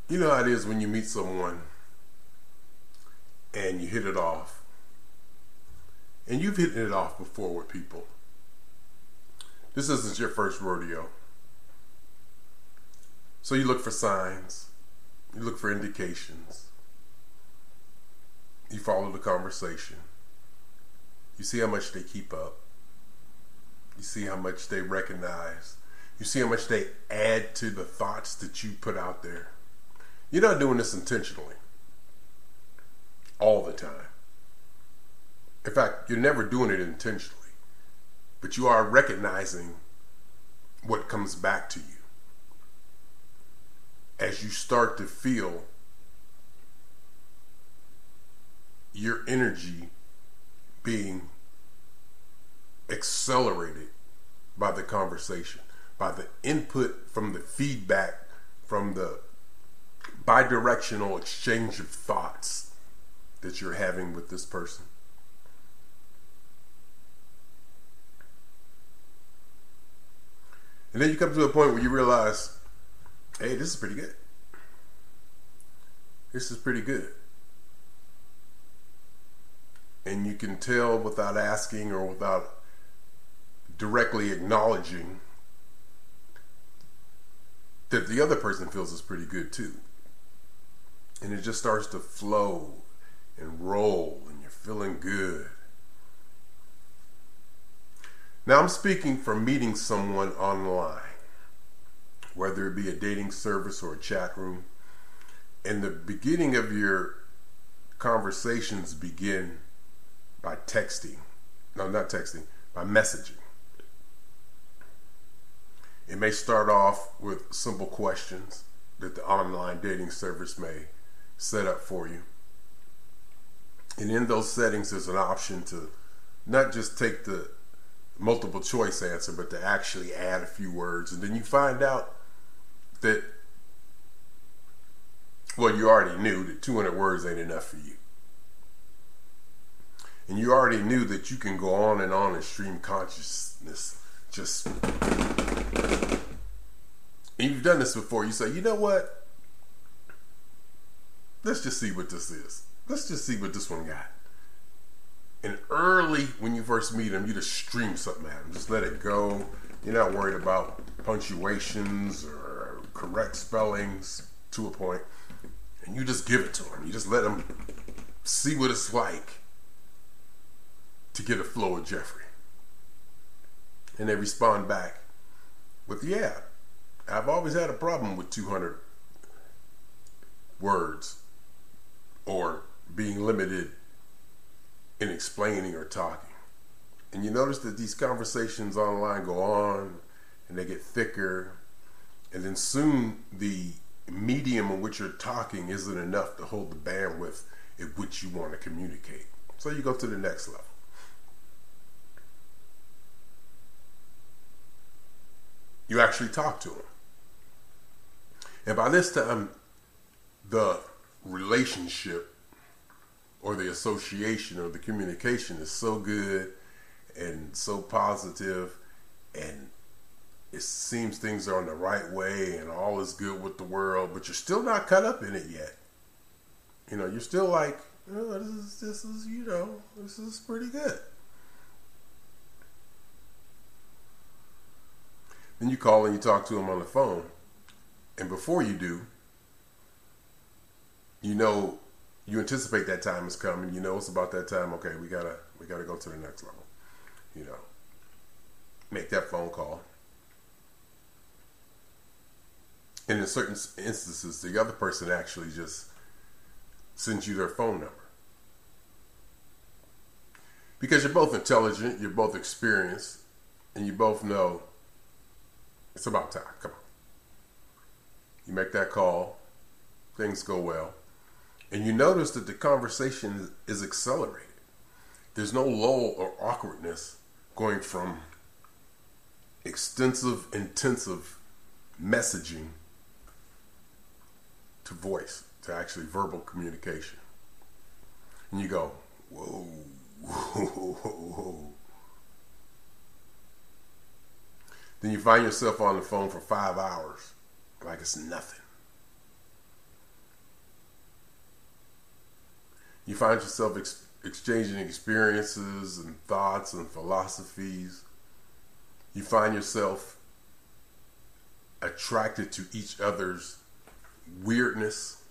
You know how it is when you meet someone and you hit it off. And you've hit it off before with people. This isn't your first rodeo. So you look for signs. You look for indications. You follow the conversation. You see how much they keep up. You see how much they recognize. You see how much they add to the thoughts that you put out there. You're not doing this intentionally. All the time. In fact, you're never doing it intentionally. But you are recognizing what comes back to you. As you start to feel your energy being accelerated by the conversation, by the input from the feedback, from the bidirectional exchange of thoughts that you're having with this person. And then you come to a point where you realize, hey, this is pretty good. This is pretty good. And you can tell without asking or without directly acknowledging that the other person feels it's pretty good too. And it just starts to flow and roll and you're feeling good. Now I'm speaking from meeting someone online, whether it be a dating service or a chat room. And the beginning of your conversations begin by texting. No, not texting, by messaging. It may start off with simple questions that the online dating service may set up for you. And in those settings, there's an option to not just take the multiple choice answer, but to actually add a few words. And then you find out that, well, you already knew that 200 words ain't enough for you. And you already knew that you can go on and stream consciousness. Just, and you've done this before. You say, you know what? Let's just see what this is. Let's just see what this one got. And early, when you first meet them, you just stream something at them. Just let it go. You're not worried about punctuations or correct spellings to a point. And you just give it to them. You just let them see what it's like to get a flow of Jeffrey. And they respond back with, yeah, I've always had a problem with 200 words or being limited in explaining or talking. And you notice that these conversations online go on and they get thicker, and then soon the medium in which you're talking isn't enough to hold the bandwidth at which you want to communicate. So you go to the next level. You actually talk to them. And by this time, the relationship or the association or the communication is so good and so positive, and it seems things are on the right way and all is good with the world, but you're still not caught up in it yet. You know, you're still like, oh, this is pretty good. Then you call and you talk to them on the phone, and before you do, you know, you anticipate that time is coming. You know it's about that time. Okay, we gotta go to the next level. You know, make that phone call. And in certain instances, the other person actually just sends you their phone number. Because you're both intelligent, you're both experienced, and you both know it's about time. Come on. You make that call, things go well, and you notice that the conversation is accelerated. There's no lull or awkwardness going from extensive, intensive messaging to voice, to actually verbal communication. And you go, whoa, whoa, whoa, whoa. Then you find yourself on the phone for 5 hours like it's nothing. You find yourself exchanging experiences and thoughts and philosophies. You find yourself attracted to each other's weirdness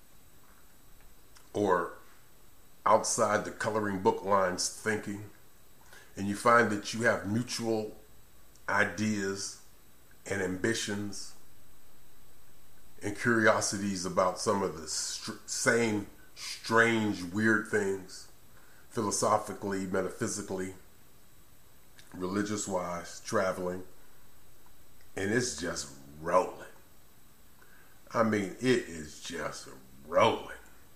or outside the coloring book lines thinking. And you find that you have mutual ideas and ambitions and curiosities about some of the same strange, weird things, philosophically, metaphysically, religious-wise, traveling. And it's just rolling. I mean, it is just rolling.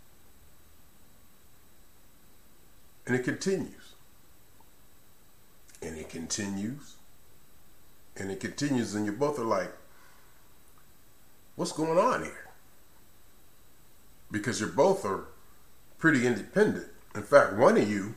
And it continues. And it continues. And it continues. And you both are like, what's going on here? Because you both are pretty independent. In fact, one of you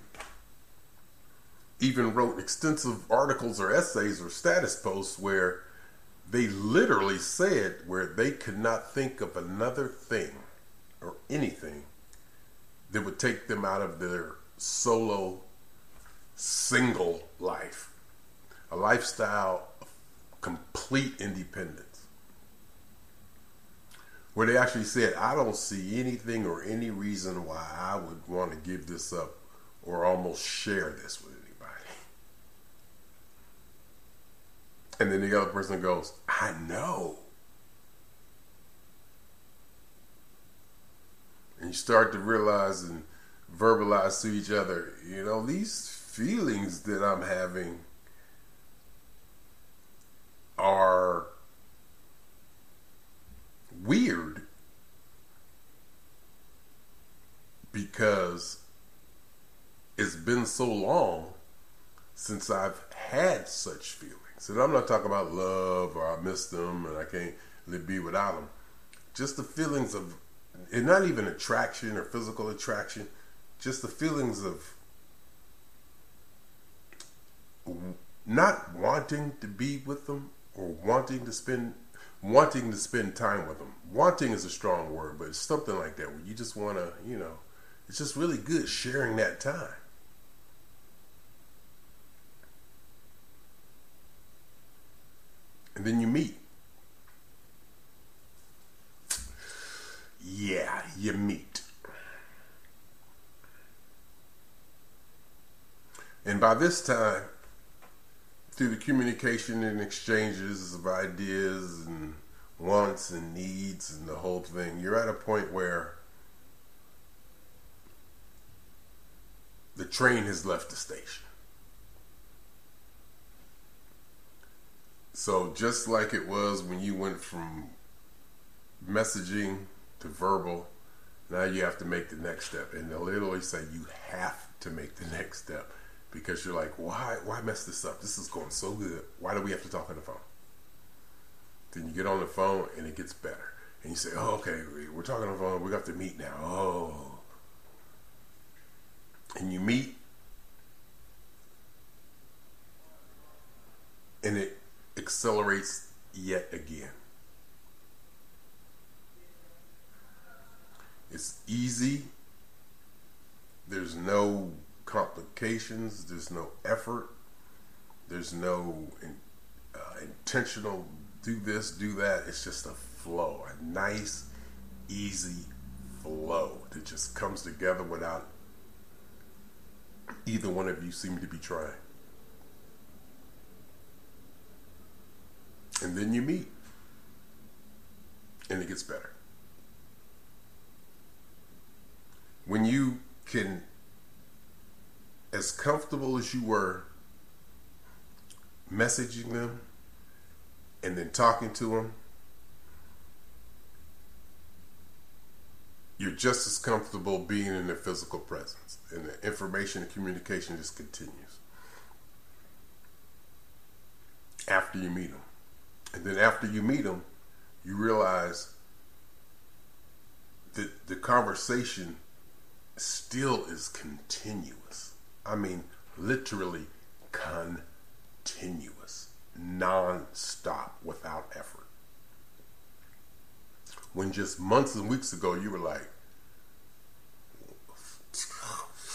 even wrote extensive articles or essays or status posts where they literally said where they could not think of another thing or anything that would take them out of their solo, single life. A lifestyle of complete independence. Where they actually said, I don't see anything or any reason why I would want to give this up or almost share this with anybody. And then the other person goes, I know. And you start to realize and verbalize to each other, you know, these feelings that I'm having are weird because it's been so long since I've had such feelings. And I'm not talking about love or I miss them and I can't be without them. Just the feelings of, and not even attraction or physical attraction, just the feelings of not wanting to be with them or wanting to spend time with them. Wanting is a strong word, but it's something like that where you just want to, you know, it's just really good sharing that time. And then you meet. Yeah, you meet. And by this time, through the communication and exchanges of ideas and wants and needs and the whole thing, you're at a point where the train has left the station. So just like it was when you went from messaging to verbal, now you have to make the next step. And they'll literally say you have to make the next step because you're like, why mess this up? This is going so good. Why do we have to talk on the phone? Then you get on the phone and it gets better. And you say, oh, okay, we're talking on the phone. We have to meet now. Oh. And you meet. And it accelerates yet again. It's easy. There's no complications. There's no effort. There's no intentional do this, do that. It's just a flow, a nice, easy flow that just comes together without either one of you seem to be trying. And then you meet. And it gets better. When you can, as comfortable as you were messaging them and then talking to them, you're just as comfortable being in their physical presence. And the information and communication just continues. After you meet them. And then after you meet them, you realize that the conversation still is continuous. I mean, literally continuous, non-stop, without effort. When just months and weeks ago, you were like,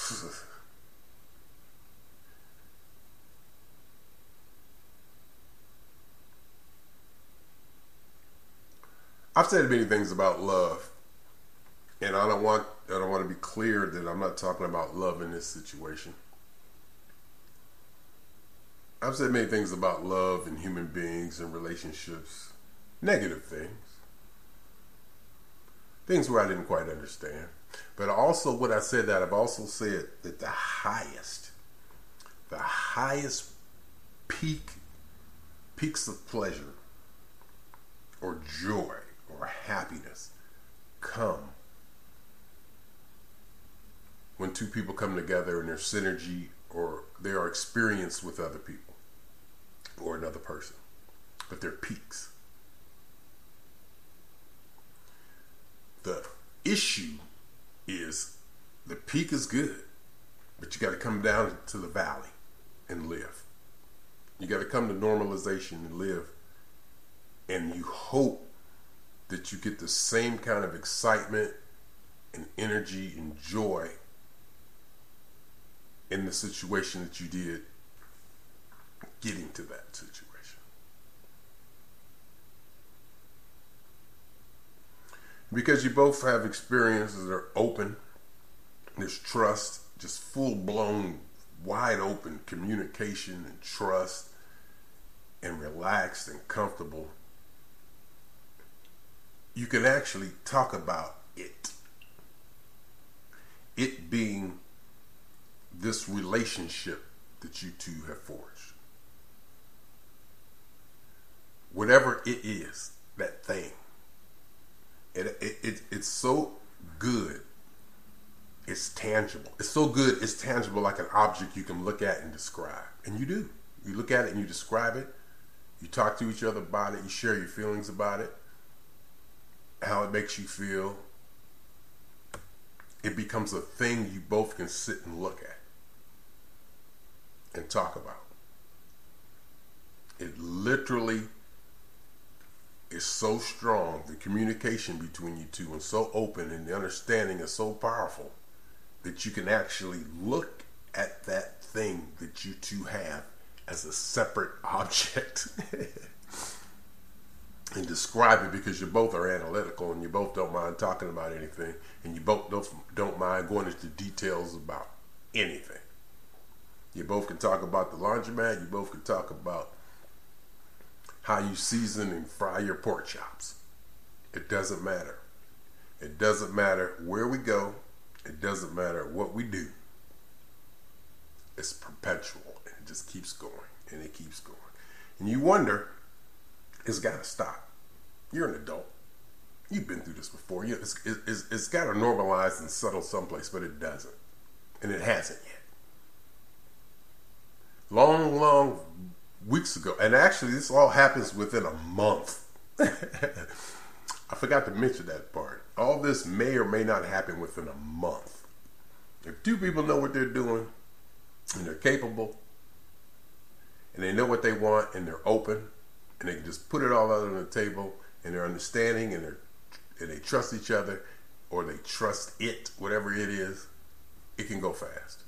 I've said many things about love, and I don't want to be clear that I'm not talking about love in this situation. I've said many things about love and human beings and relationships, negative things where I didn't quite understand. But also, what I said that I've also said that the highest peaks of pleasure or joy or happiness come when two people come together and there's synergy or they are experienced with other people or another person, but they're peaks. The issue is the peak is good, but you got to come down to the valley and live. You got to come to normalization and live, and you hope that you get the same kind of excitement and energy and joy in the situation that you did getting to that situation. Because you both have experiences that are open, there's trust, just full-blown, wide-open communication and trust, and relaxed and comfortable, you can actually talk about it. It being this relationship that you two have forged. Whatever it is, that thing. It's so good, it's tangible. It's so good, it's tangible, like an object you can look at and describe. And you do. You look at it and you describe it. You talk to each other about it. You share your feelings about it. How it makes you feel. It becomes a thing you both can sit and look at and talk about. It literally is so strong, the communication between you two, and so open, and the understanding is so powerful that you can actually look at that thing that you two have as a separate object and describe it, because you both are analytical and you both don't mind talking about anything, and you both don't mind going into details about anything. You both can talk about the laundromat. You both can talk about how you season and fry your pork chops. It doesn't matter. It doesn't matter where we go. It doesn't matter what we do. It's perpetual, and it just keeps going, and it keeps going. And you wonder, it's got to stop. You're an adult. You've been through this before. It's got to normalize and settle someplace, but it doesn't. And it hasn't yet. Long weeks ago, and actually this all happens within a month. I forgot to mention that part. All this may or may not happen within a month. If two people know what they're doing, and they're capable, and they know what they want, and they're open, and they can just put it all out on the table, and they're understanding, and they trust each other, or they trust it, whatever it is, it can go fast.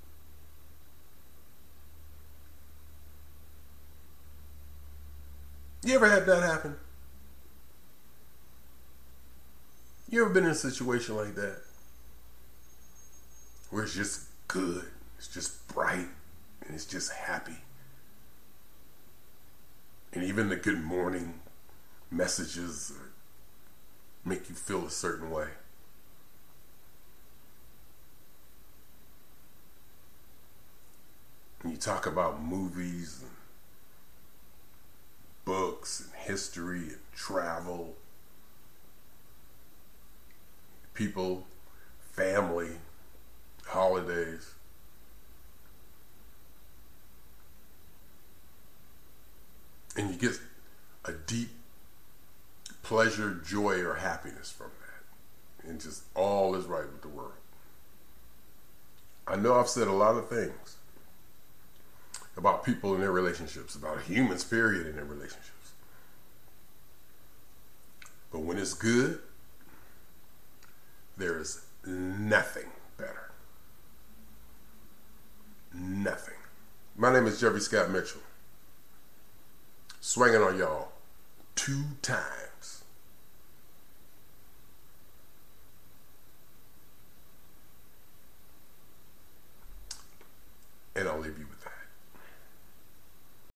You ever had that happen? You ever been in a situation like that? Where it's just good, it's just bright, and it's just happy. And even the good morning messages make you feel a certain way. And you talk about movies and books and history and travel, people, family, holidays. And you get a deep pleasure, joy, or happiness from that. And just all is right with the world. I know I've said a lot of things about people in their relationships, about humans, period, in their relationships. But when it's good, there is nothing better. nothing. My name is Jeffrey Scott Mitchell. Swinging on y'all 2 times.